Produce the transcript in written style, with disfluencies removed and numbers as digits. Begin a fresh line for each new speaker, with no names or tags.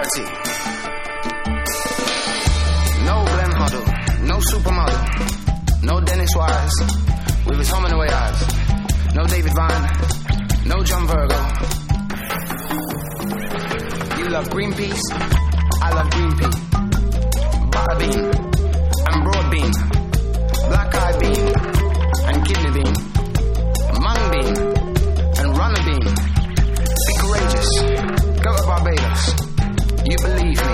clarity. No Glenn Hoddle, no supermodel, no Dennis Wise with his home and away eyes, no David Vine, no John Virgo. You love Greenpeace, I love green pea, butter bean and broad bean, black eye bean and kidney bean, mung bean and runner bean. Be courageous, go to Barbados. You believe me.